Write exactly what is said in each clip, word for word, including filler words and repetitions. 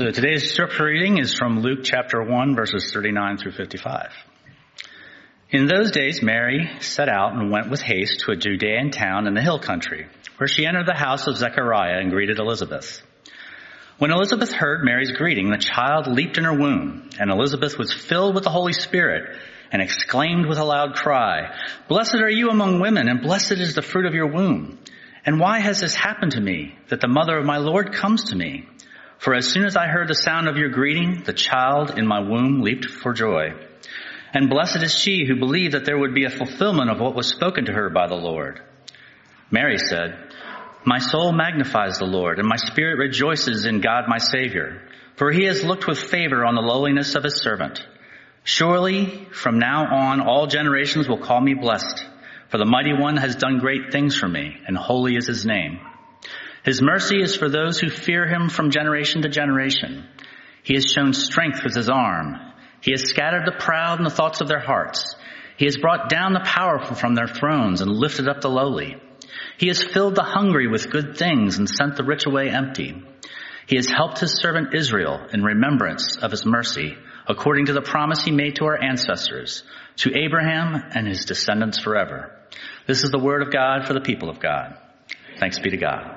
So today's scripture reading is from Luke chapter one, verses thirty-nine through fifty-five. In those days, Mary set out and went with haste to a Judean town in the hill country, where she entered the house of Zechariah and greeted Elizabeth. When Elizabeth heard Mary's greeting, the child leaped in her womb, and Elizabeth was filled with the Holy Spirit and exclaimed with a loud cry, "Blessed are you among women, and blessed is the fruit of your womb. And why has this happened to me, that the mother of my Lord comes to me? For as soon as I heard the sound of your greeting, the child in my womb leaped for joy. And blessed is she who believed that there would be a fulfillment of what was spoken to her by the Lord." Mary said, "My soul magnifies the Lord, and my spirit rejoices in God my Savior, for he has looked with favor on the lowliness of his servant. Surely from now on all generations will call me blessed, for the Mighty One has done great things for me, and holy is his name. His mercy is for those who fear him from generation to generation. He has shown strength with his arm. He has scattered the proud in the thoughts of their hearts. He has brought down the powerful from their thrones and lifted up the lowly. He has filled the hungry with good things and sent the rich away empty. He has helped his servant Israel in remembrance of his mercy, according to the promise he made to our ancestors, to Abraham and his descendants forever." This is the word of God for the people of God. Thanks be to God.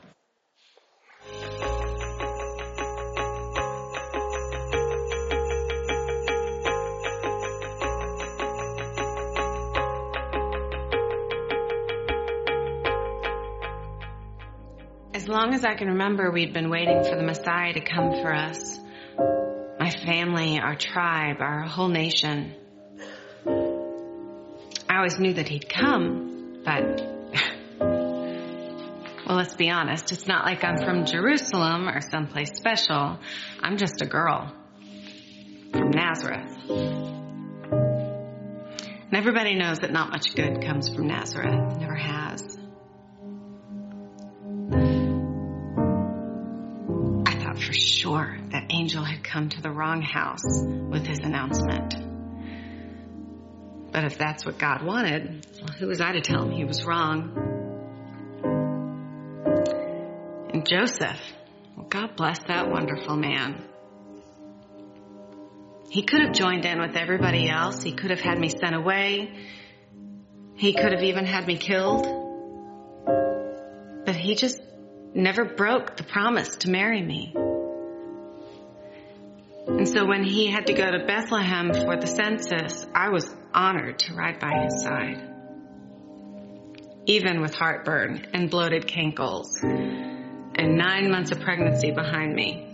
As long as I can remember, we'd been waiting for the Messiah to come for us. My family, our tribe, our whole nation. I always knew that he'd come, but, well, let's be honest. It's not like I'm from Jerusalem or someplace special. I'm just a girl from Nazareth. And everybody knows that not much good comes from Nazareth. Never has. For sure, that angel had come to the wrong house with his announcement. But if that's what God wanted, well, who was I to tell him he was wrong? And Joseph, well, God bless that wonderful man. He could have joined in with everybody else. He could have had me sent away. He could have even had me killed. But he just never broke the promise to marry me. And so when he had to go to Bethlehem for the census, I was honored to ride by his side. Even with heartburn and bloated cankles and nine months of pregnancy behind me.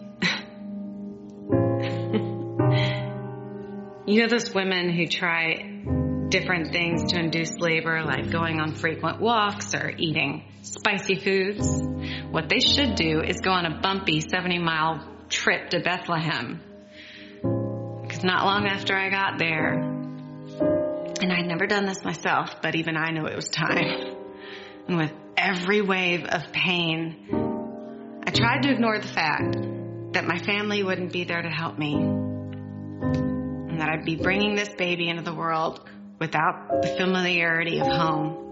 You know those women who try different things to induce labor, like going on frequent walks or eating spicy foods? What they should do is go on a bumpy seventy-mile trip to Bethlehem. Because not long after I got there, and I'd never done this myself, but even I knew it was time. And with every wave of pain, I tried to ignore the fact that my family wouldn't be there to help me. And that I'd be bringing this baby into the world without the familiarity of home.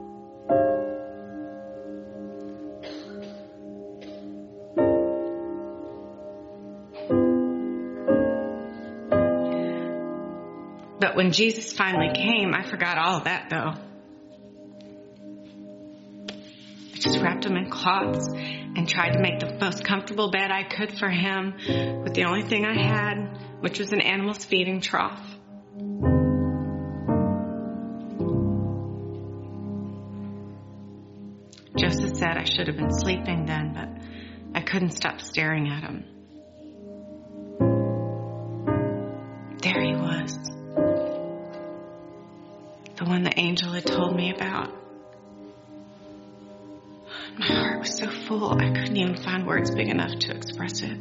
But when Jesus finally came, I forgot all of that, though. I just wrapped him in cloths and tried to make the most comfortable bed I could for him with the only thing I had, which was an animal's feeding trough. Joseph said I should have been sleeping then, but I couldn't stop staring at him. There he was. The one the angel had told me about. My heart was so full, I couldn't even find words big enough to express it.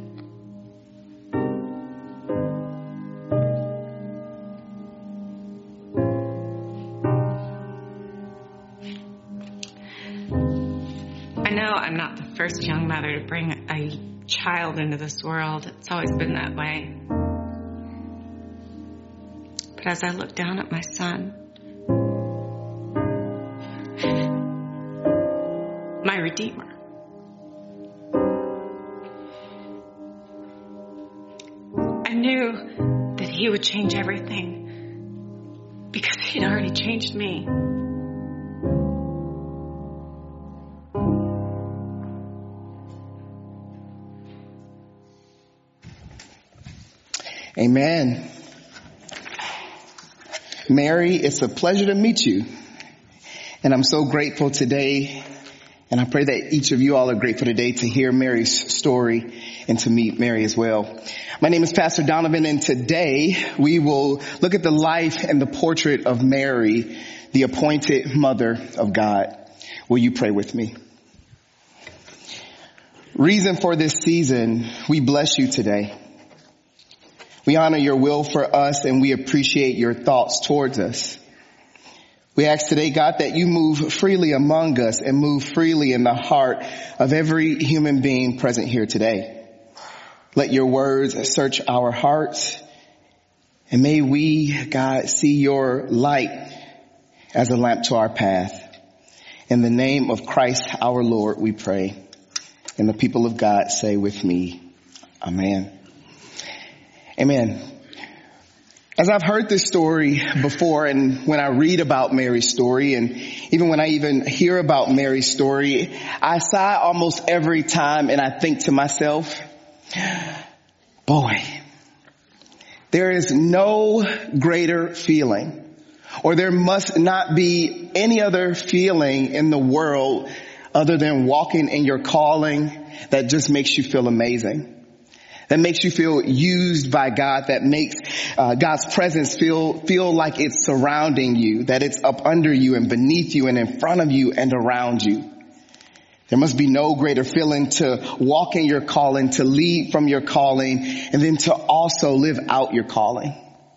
I know I'm not the first young mother to bring a child into this world. It's always been that way. But as I look down at my son, my Redeemer, I knew that he would change everything because he'd already changed me. Amen. Mary, it's a pleasure to meet you. And I'm so grateful today. And I pray that each of you all are grateful today to hear Mary's story and to meet Mary as well. My name is Pastor Donovan, and today we will look at the life and the portrait of Mary, the appointed mother of God. Will you pray with me? Reason for this season, we bless you today. We honor your will for us, and we appreciate your thoughts towards us. We ask today, God, that you move freely among us and move freely in the heart of every human being present here today. Let your words search our hearts, and may we, God, see your light as a lamp to our path. In the name of Christ our Lord, we pray. And the people of God say with me, Amen. Amen. As I've heard this story before, and when I read about Mary's story, and even when I even hear about Mary's story, I sigh almost every time and I think to myself, boy, there is no greater feeling, or there must not be any other feeling in the world other than walking in your calling that just makes you feel amazing. That makes you feel used by God, that makes uh, God's presence feel feel like it's surrounding you, that it's up under you and beneath you and in front of you and around you. There must be no greater feeling to walk in your calling, to lead from your calling, and then to also live out your calling.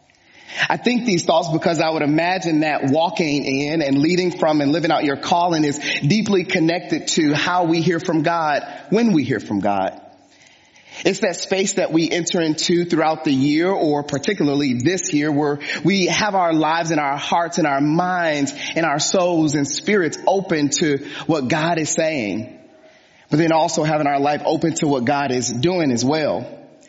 I think these thoughts because I would imagine that walking in and leading from and living out your calling is deeply connected to how we hear from God when we hear from God. It's that space that we enter into throughout the year, or particularly this year, where we have our lives and our hearts and our minds and our souls and spirits open to what God is saying, but then also having our life open to what God is doing as well.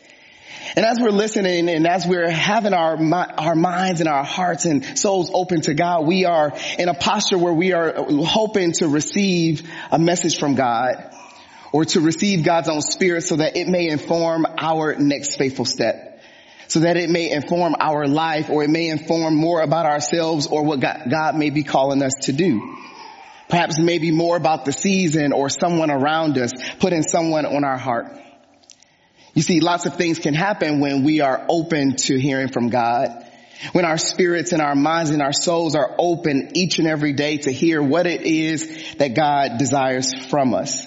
And as we're listening and as we're having our our minds and our hearts and souls open to God, we are in a posture where we are hoping to receive a message from God, or to receive God's own Spirit so that it may inform our next faithful step, so that it may inform our life, or it may inform more about ourselves or what God, God may be calling us to do. Perhaps maybe more about the season or someone around us, putting someone on our heart. You see, lots of things can happen when we are open to hearing from God, when our spirits and our minds and our souls are open each and every day to hear what it is that God desires from us.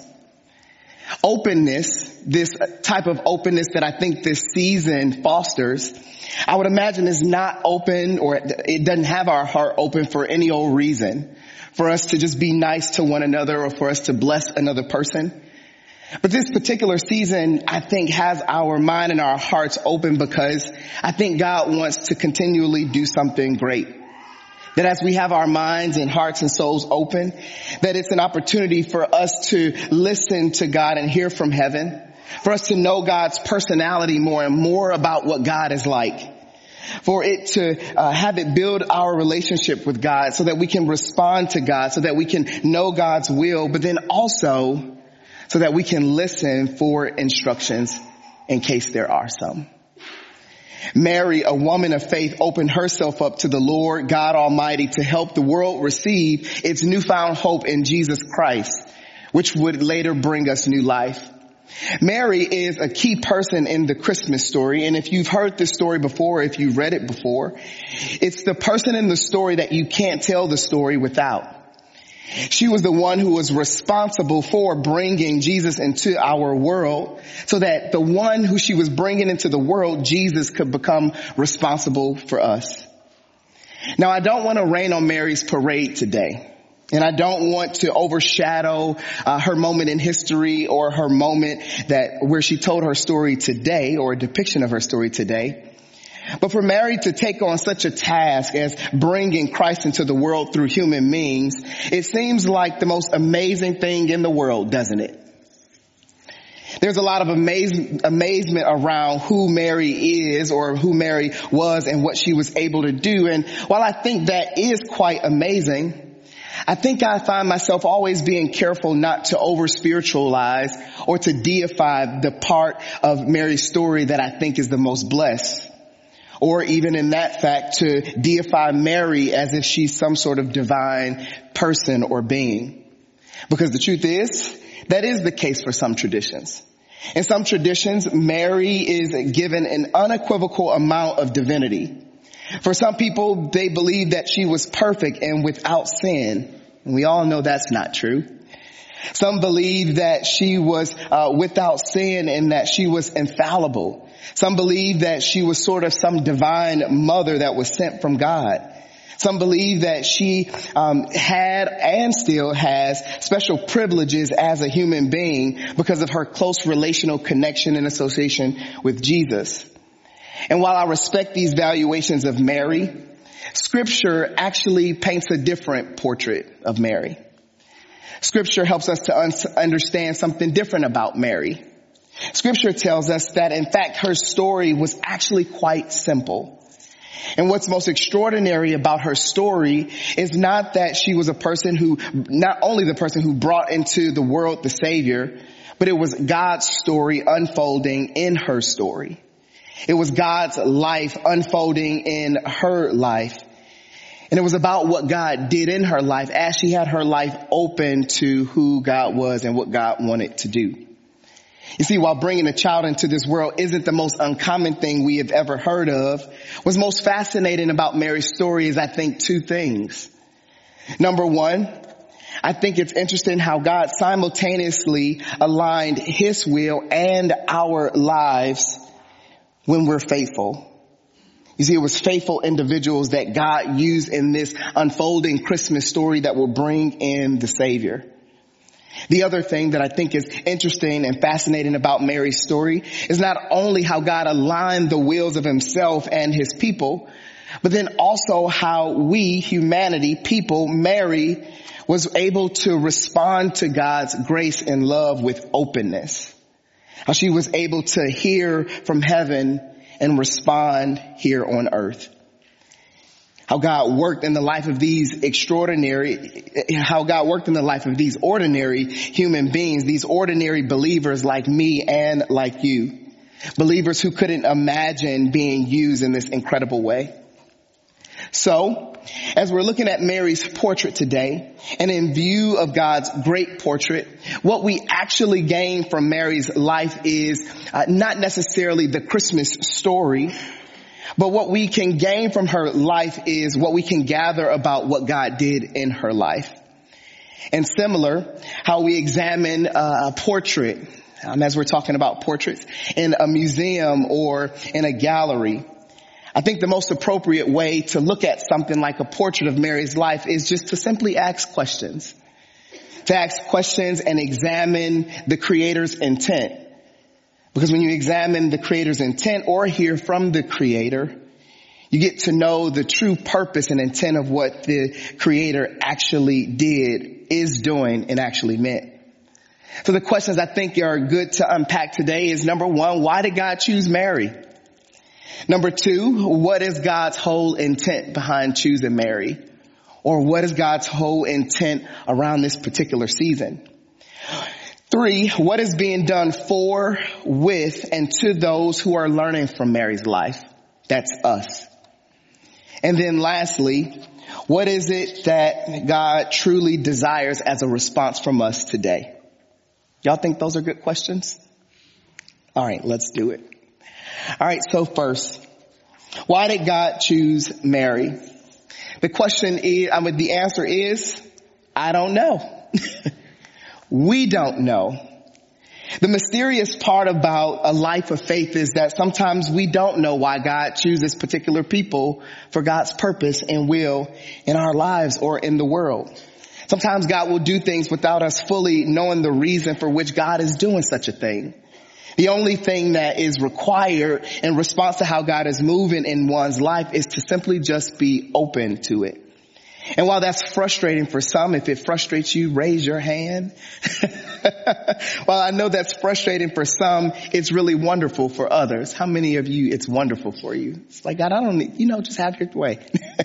Openness, this type of openness that I think this season fosters, I would imagine is not open, or it doesn't have our heart open for any old reason, for us to just be nice to one another or for us to bless another person. But this particular season, I think, has our mind and our hearts open because I think God wants to continually do something great. That as we have our minds and hearts and souls open, that it's an opportunity for us to listen to God and hear from heaven, for us to know God's personality more and more about what God is like, for it to uh, have it build our relationship with God so that we can respond to God, so that we can know God's will, but then also so that we can listen for instructions in case there are some. Mary, a woman of faith, opened herself up to the Lord God Almighty to help the world receive its newfound hope in Jesus Christ, which would later bring us new life. Mary is a key person in the Christmas story, and if you've heard this story before, if you've read it before, it's the person in the story that you can't tell the story without. She was the one who was responsible for bringing Jesus into our world so that the one who she was bringing into the world, Jesus, could become responsible for us. Now, I don't want to rain on Mary's parade today, and I don't want to overshadow uh, her moment in history or her moment that where she told her story today, or a depiction of her story today. But for Mary to take on such a task as bringing Christ into the world through human means, it seems like the most amazing thing in the world, doesn't it? There's a lot of amaze, amazement around who Mary is or who Mary was and what she was able to do. And while I think that is quite amazing, I think I find myself always being careful not to over spiritualize or to deify the part of Mary's story that I think is the most blessed. Or even in that fact to deify Mary as if she's some sort of divine person or being. Because the truth is, that is the case for some traditions. In some traditions, Mary is given an unequivocal amount of divinity. For some people, they believe that she was perfect and without sin. And we all know that's not true. Some believe that she was uh, without sin and that she was infallible. Some believe that she was sort of some divine mother that was sent from God. Some believe that she um, had and still has special privileges as a human being because of her close relational connection and association with Jesus. And while I respect these valuations of Mary, Scripture actually paints a different portrait of Mary. Scripture helps us to un- understand something different about Mary. Scripture tells us that, in fact, her story was actually quite simple. And what's most extraordinary about her story is not that she was a person who, not only the person who brought into the world the Savior, but it was God's story unfolding in her story. It was God's life unfolding in her life. And it was about what God did in her life as she had her life open to who God was and what God wanted to do. You see, while bringing a child into this world isn't the most uncommon thing we have ever heard of, what's most fascinating about Mary's story is, I think, two things. Number one, I think it's interesting how God simultaneously aligned his will and our lives when we're faithful. You see, it was faithful individuals that God used in this unfolding Christmas story that will bring in the Savior. The other thing that I think is interesting and fascinating about Mary's story is not only how God aligned the wills of himself and his people, but then also how we, humanity, people, Mary, was able to respond to God's grace and love with openness. How she was able to hear from heaven and respond here on earth. How God worked in the life of these extraordinary, how God worked in the life of these ordinary human beings, these ordinary believers like me and like you. Believers who couldn't imagine being used in this incredible way. So, as we're looking at Mary's portrait today, and in view of God's great portrait, what we actually gain from Mary's life is uh, not necessarily the Christmas story, but what we can gain from her life is what we can gather about what God did in her life. And similar, how we examine uh, a portrait, um, as we're talking about portraits, in a museum or in a gallery. I think the most appropriate way to look at something like a portrait of Mary's life is just to simply ask questions. To ask questions and examine the Creator's intent. Because when you examine the Creator's intent or hear from the Creator, you get to know the true purpose and intent of what the Creator actually did, is doing, and actually meant. So the questions I think are good to unpack today is, number one, why did God choose Mary? Number two, what is God's whole intent behind choosing Mary? Or what is God's whole intent around this particular season? Three, what is being done for, with, and to those who are learning from Mary's life? That's us. And then lastly, what is it that God truly desires as a response from us today? Y'all think those are good questions? All right, let's do it. All right, so first, why did God choose Mary? The question is, I mean, the answer is, I don't know. We don't know. The mysterious part about a life of faith is that sometimes we don't know why God chooses particular people for God's purpose and will in our lives or in the world. Sometimes God will do things without us fully knowing the reason for which God is doing such a thing. The only thing that is required in response to how God is moving in one's life is to simply just be open to it. And while that's frustrating for some, if it frustrates you, raise your hand. While I know that's frustrating for some, it's really wonderful for others. How many of you, it's wonderful for you? It's like, God, I don't need, you know, just have your way.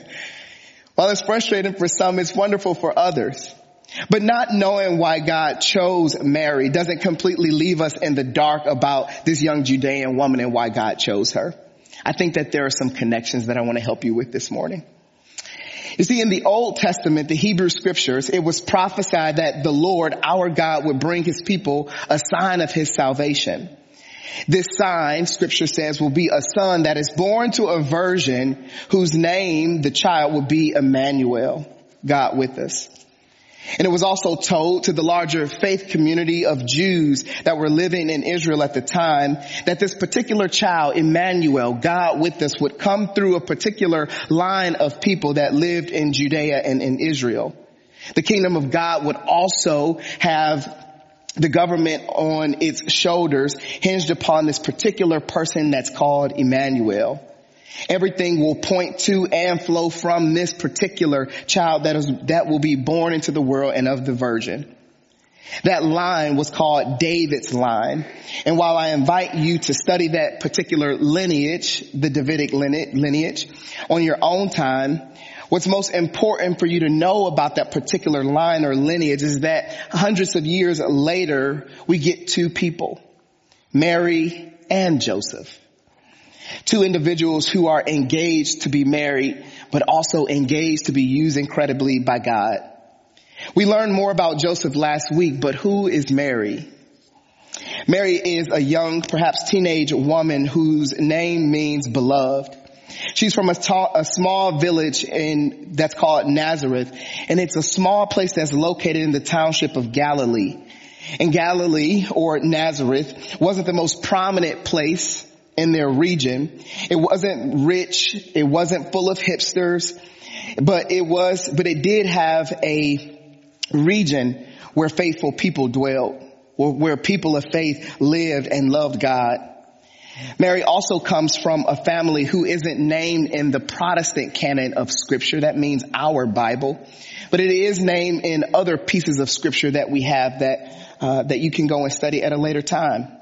While it's frustrating for some, it's wonderful for others. But not knowing why God chose Mary doesn't completely leave us in the dark about this young Judean woman and why God chose her. I think that there are some connections that I want to help you with this morning. You see, in the Old Testament, the Hebrew scriptures, it was prophesied that the Lord, our God, would bring his people a sign of his salvation. This sign, scripture says, will be a son that is born to a virgin whose name, the child, will be Emmanuel, God with us. And it was also told to the larger faith community of Jews that were living in Israel at the time that this particular child, Emmanuel, God with us, would come through a particular line of people that lived in Judea and in Israel. The kingdom of God would also have the government on its shoulders hinged upon this particular person that's called Emmanuel. Everything will point to and flow from this particular child that is, that will be born into the world and of the virgin. That line was called David's line. And while I invite you to study that particular lineage, the Davidic lineage, on your own time, what's most important for you to know about that particular line or lineage is that hundreds of years later, we get two people, Mary and Joseph. Two individuals who are engaged to be married, but also engaged to be used incredibly by God. We learned more about Joseph last week, but who is Mary? Mary is a young, perhaps teenage woman whose name means beloved. She's from a, ta- a small village in that's called Nazareth, and it's a small place that's located in the township of Galilee. And Galilee, or Nazareth, wasn't the most prominent place in their region. It wasn't rich. It wasn't full of hipsters, but it was, but it did have a region where faithful people dwelled, where people of faith lived and loved God. Mary also comes from a family who isn't named in the Protestant canon of scripture. That means our Bible, but it is named in other pieces of scripture that we have that, uh, that you can go and study at a later time.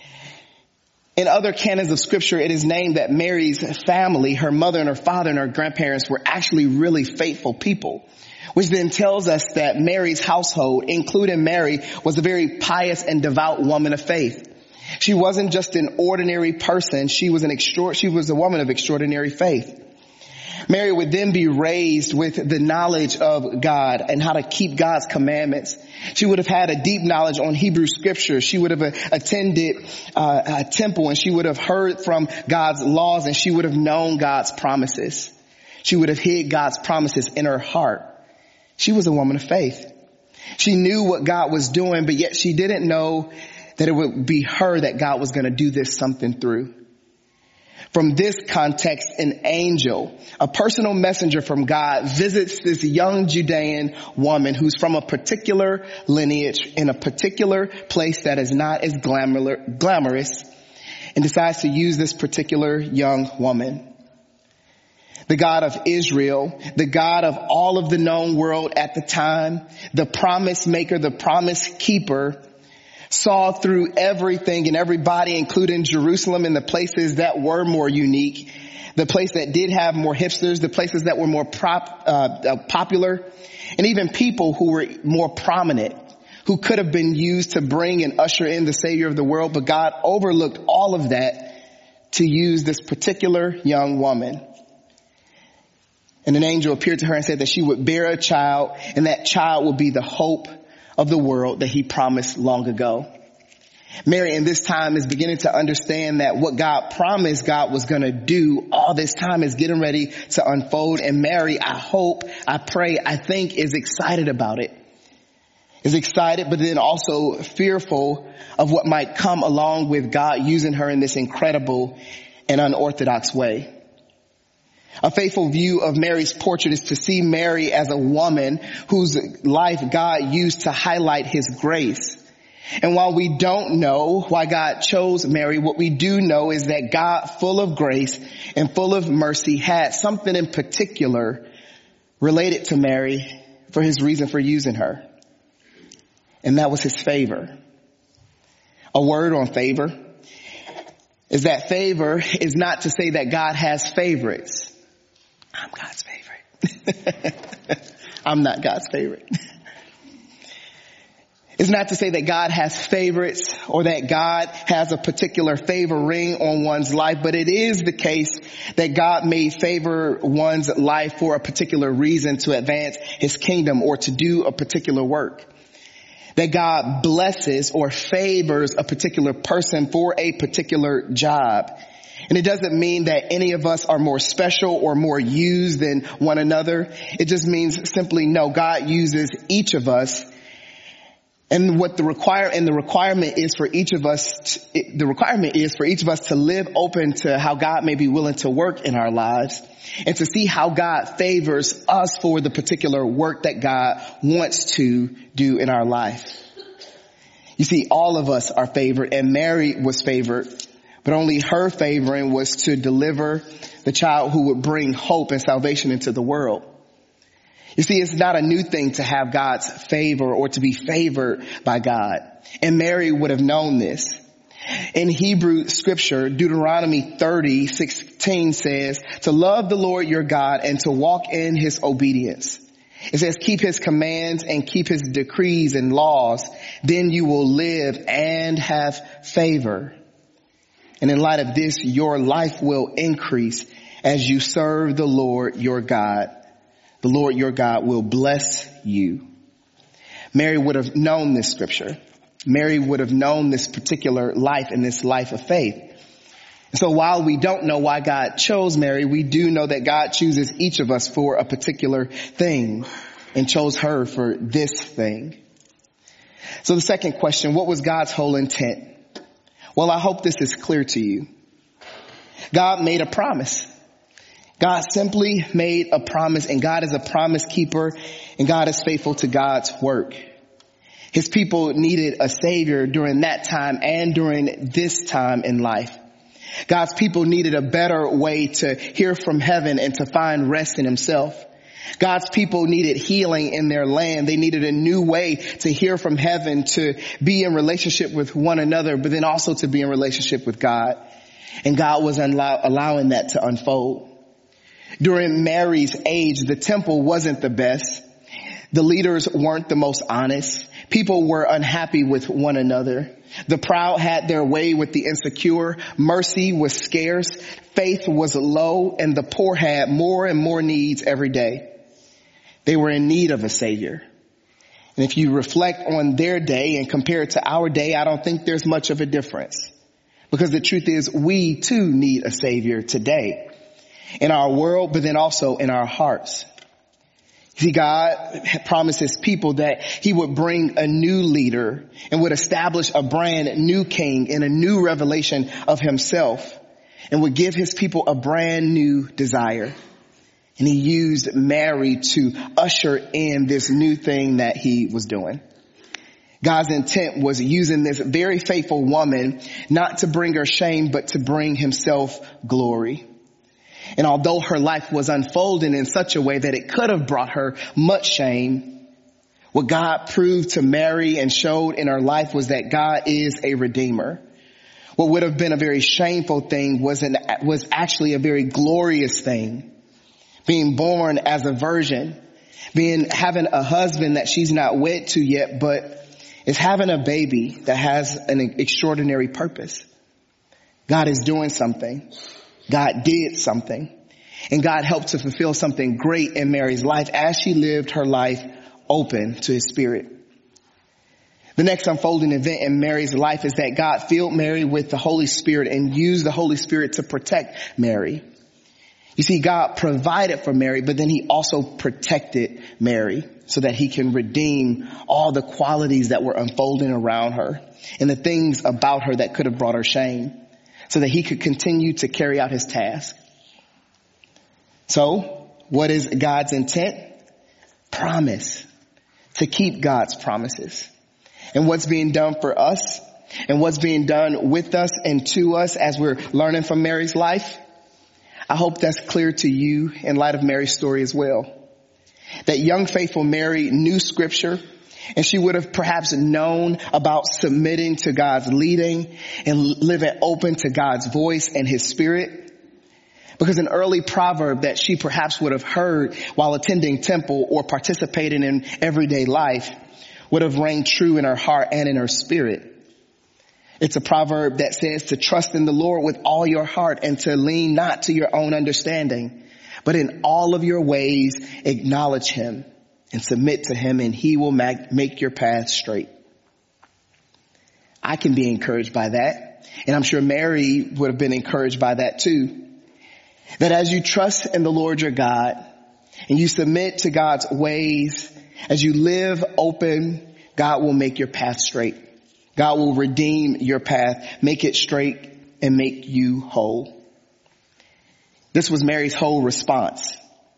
In other canons of scripture, it is named that Mary's family, her mother and her father and her grandparents were actually really faithful people, which then tells us that Mary's household, including Mary, was a very pious and devout woman of faith. She wasn't just an ordinary person. She was an extra, she was a woman of extraordinary faith. Mary would then be raised with the knowledge of God and how to keep God's commandments. She would have had a deep knowledge on Hebrew scripture. She would have attended uh, a temple, and she would have heard from God's laws, and she would have known God's promises. She would have hid God's promises in her heart. She was a woman of faith. She knew what God was doing, but yet she didn't know that it would be her that God was going to do this something through. From this context, an angel, a personal messenger from God, visits this young Judean woman who's from a particular lineage in a particular place that is not as glamour, glamorous, and decides to use this particular young woman. The God of Israel, the God of all of the known world at the time, the promise maker, the promise keeper, saw through everything and everybody, including Jerusalem and the places that were more unique, the place that did have more hipsters, the places that were more prop, uh, uh, popular, and even people who were more prominent, who could have been used to bring and usher in the Savior of the world. But God overlooked all of that to use this particular young woman. And an angel appeared to her and said that she would bear a child, and that child would be the hope of the world that he promised long ago. Mary in this time is beginning to understand that what God promised God was going to do all this time is getting ready to unfold. And Mary, I hope, I pray, I think is excited about it. Is excited, but then also fearful of what might come along with God using her in this incredible and unorthodox way. A faithful view of Mary's portrait is to see Mary as a woman whose life God used to highlight his grace. And while we don't know why God chose Mary, what we do know is that God, full of grace and full of mercy, had something in particular related to Mary for his reason for using her. And that was his favor. A word on favor is that favor is not to say that God has favorites. I'm God's favorite. I'm not God's favorite. It's not to say that God has favorites or that God has a particular favor ring on one's life, but it is the case that God may favor one's life for a particular reason, to advance his kingdom or to do a particular work. That God blesses or favors a particular person for a particular job. And it doesn't mean that any of us are more special or more used than one another. It just means simply, no, God uses each of us. And what the require and the requirement is for each of us, to, the requirement is for each of us to live open to how God may be willing to work in our lives, and to see how God favors us for the particular work that God wants to do in our life. You see, all of us are favored, and Mary was favored, but only her favoring was to deliver the child who would bring hope and salvation into the world. You see, it's not a new thing to have God's favor or to be favored by God. And Mary would have known this. In Hebrew scripture, Deuteronomy thirty sixteen says to love the Lord your God and to walk in his obedience. It says keep his commands and keep his decrees and laws. Then you will live and have favor. And in light of this, your life will increase as you serve the Lord your God. The Lord your God will bless you. Mary would have known this scripture. Mary would have known this particular life and this life of faith. And so while we don't know why God chose Mary, we do know that God chooses each of us for a particular thing, and chose her for this thing. So the second question, what was God's whole intent? Well, I hope this is clear to you. God made a promise. God simply made a promise, and God is a promise keeper, and God is faithful to God's work. His people needed a savior during that time and during this time in life. God's people needed a better way to hear from heaven and to find rest in himself. God's people needed healing in their land. They needed a new way to hear from heaven, to be in relationship with one another, but then also to be in relationship with God. And God was allow- allowing that to unfold. During Mary's age, the temple wasn't the best. The leaders weren't the most honest. People were unhappy with one another. The proud had their way with the insecure. Mercy was scarce. Faith was low, and the poor had more and more needs every day. They were in need of a savior. And if you reflect on their day and compare it to our day, I don't think there's much of a difference. Because the truth is, we too need a savior today. In our world, but then also in our hearts. See, God promised his people that he would bring a new leader and would establish a brand new king and a new revelation of himself, and would give his people a brand new desire. And he used Mary to usher in this new thing that he was doing. God's intent was using this very faithful woman not to bring her shame, but to bring himself glory. And although her life was unfolding in such a way that it could have brought her much shame, what God proved to Mary and showed in her life was that God is a redeemer. What would have been a very shameful thing was an, was actually a very glorious thing. Being born as a virgin, being having a husband that she's not wed to yet, but is having a baby that has an extraordinary purpose. God is doing something. God did something, and God helped to fulfill something great in Mary's life as she lived her life open to his spirit. The next unfolding event in Mary's life is that God filled Mary with the Holy Spirit and used the Holy Spirit to protect Mary. You see, God provided for Mary, but then he also protected Mary so that he can redeem all the qualities that were unfolding around her and the things about her that could have brought her shame, so that he could continue to carry out his task. So, what is God's intent? Promise. To keep God's promises. And what's being done for us, and what's being done with us and to us as we're learning from Mary's life, I hope that's clear to you in light of Mary's story as well. That young faithful Mary knew scripture, and she would have perhaps known about submitting to God's leading and living open to God's voice and his spirit. Because an early proverb that she perhaps would have heard while attending temple or participating in everyday life would have rang true in her heart and in her spirit. It's a proverb that says to trust in the Lord with all your heart and to lean not to your own understanding, but in all of your ways acknowledge him and submit to him, and he will make your path straight. I can be encouraged by that, and I'm sure Mary would have been encouraged by that too. That as you trust in the Lord your God and you submit to God's ways, as you live open, God will make your path straight. God will redeem your path, make it straight, and make you whole. This was Mary's whole response.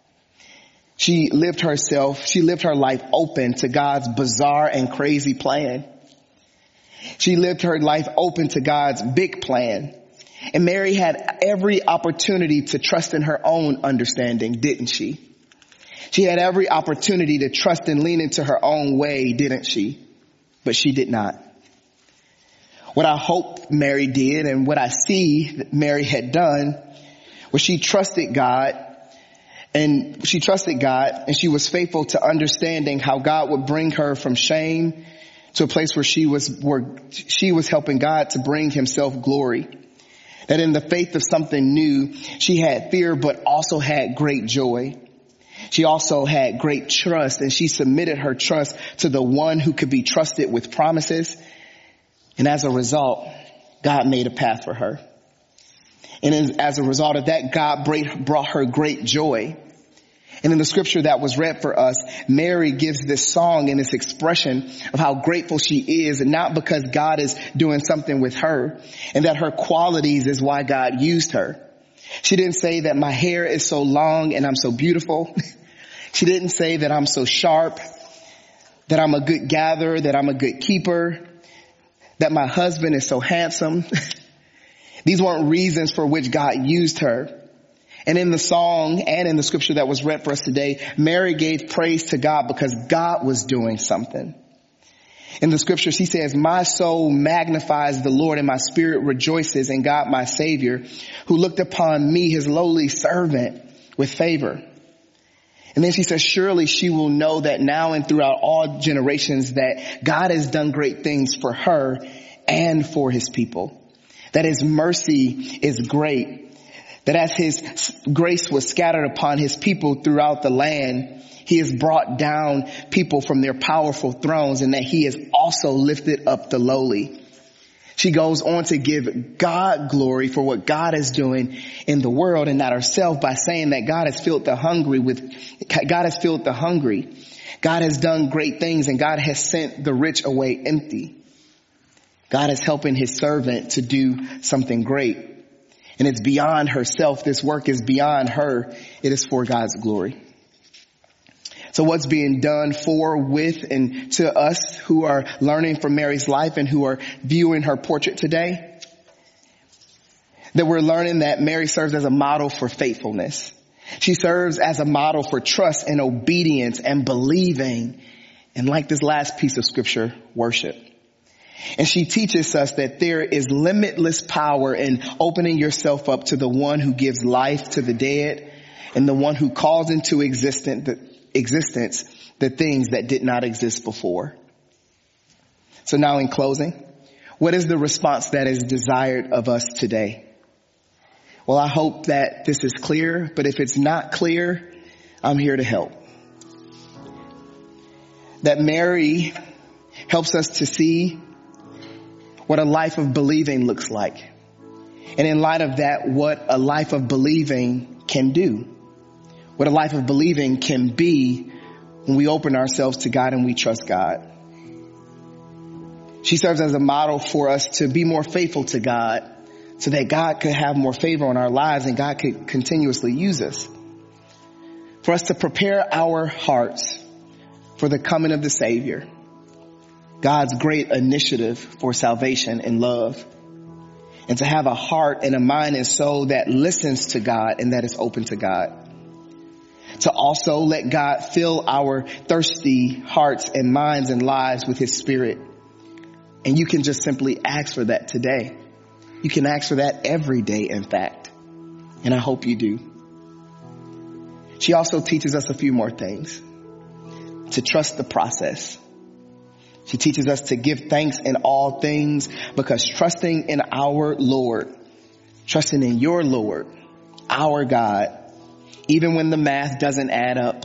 She lived herself, she lived her life open to God's bizarre and crazy plan. She lived her life open to God's big plan. And Mary had every opportunity to trust in her own understanding, didn't she? She had every opportunity to trust and lean into her own way, didn't she? But she did not. What I hope Mary did and what I see that Mary had done was she trusted God and she trusted God and she was faithful to understanding how God would bring her from shame to a place where she was, where she was helping God to bring himself glory. That in the faith of something new, she had fear, but also had great joy. She also had great trust, and she submitted her trust to the one who could be trusted with promises. And as a result, God made a path for her. And as a result of that, God brought her great joy. And in the scripture that was read for us, Mary gives this song and this expression of how grateful she is, and not because God is doing something with her and that her qualities is why God used her. She didn't say that my hair is so long and I'm so beautiful. She didn't say that I'm so sharp, that I'm a good gatherer, that I'm a good keeper, that my husband is so handsome. These weren't reasons for which God used her. And in the song and in the scripture that was read for us today, Mary gave praise to God because God was doing something. In the scripture, she says, my soul magnifies the Lord and my spirit rejoices in God, my Savior, who looked upon me, his lowly servant, with favor. And then she says, surely she will know that now and throughout all generations that God has done great things for her and for his people. That his mercy is great. That as his grace was scattered upon his people throughout the land, he has brought down people from their powerful thrones, and that he has also lifted up the lowly. She goes on to give God glory for what God is doing in the world and not herself by saying that God has filled the hungry with, God has filled the hungry. God has done great things, and God has sent the rich away empty. God is helping his servant to do something great. And it's beyond herself. This work is beyond her. It is for God's glory. So what's being done for, with, and to us who are learning from Mary's life and who are viewing her portrait today? That we're learning that Mary serves as a model for faithfulness. She serves as a model for trust and obedience and believing. And like this last piece of scripture, worship. And she teaches us that there is limitless power in opening yourself up to the one who gives life to the dead and the one who calls into existence the, existence the things that did not exist before. So now in closing, what is the response that is desired of us today? Well, I hope that this is clear, but if it's not clear, I'm here to help. That Mary helps us to see what a life of believing looks like. And in light of that, what a life of believing can do. What a life of believing can be when we open ourselves to God and we trust God. She serves as a model for us to be more faithful to God so that God could have more favor on our lives and God could continuously use us. For us to prepare our hearts for the coming of the Savior. God's great initiative for salvation and love. And to have a heart and a mind and soul that listens to God and that is open to God. to also let God fill our thirsty hearts and minds and lives with his spirit. And you can just simply ask for that today. You can ask for that every day, in fact. And I hope you do. She also teaches us a few more things. To trust the process. She teaches us to give thanks in all things, because trusting in our Lord, trusting in your Lord, our God, even when the math doesn't add up,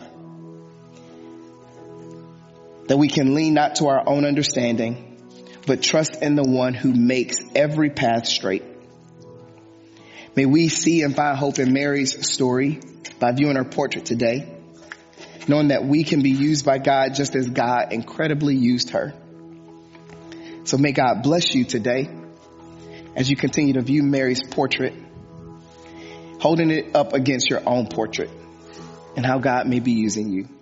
that we can lean not to our own understanding, but trust in the one who makes every path straight. May we see and find hope in Mary's story by viewing her portrait today, knowing that we can be used by God just as God incredibly used her. So may God bless you today as you continue to view Mary's portrait, holding it up against your own portrait and how God may be using you.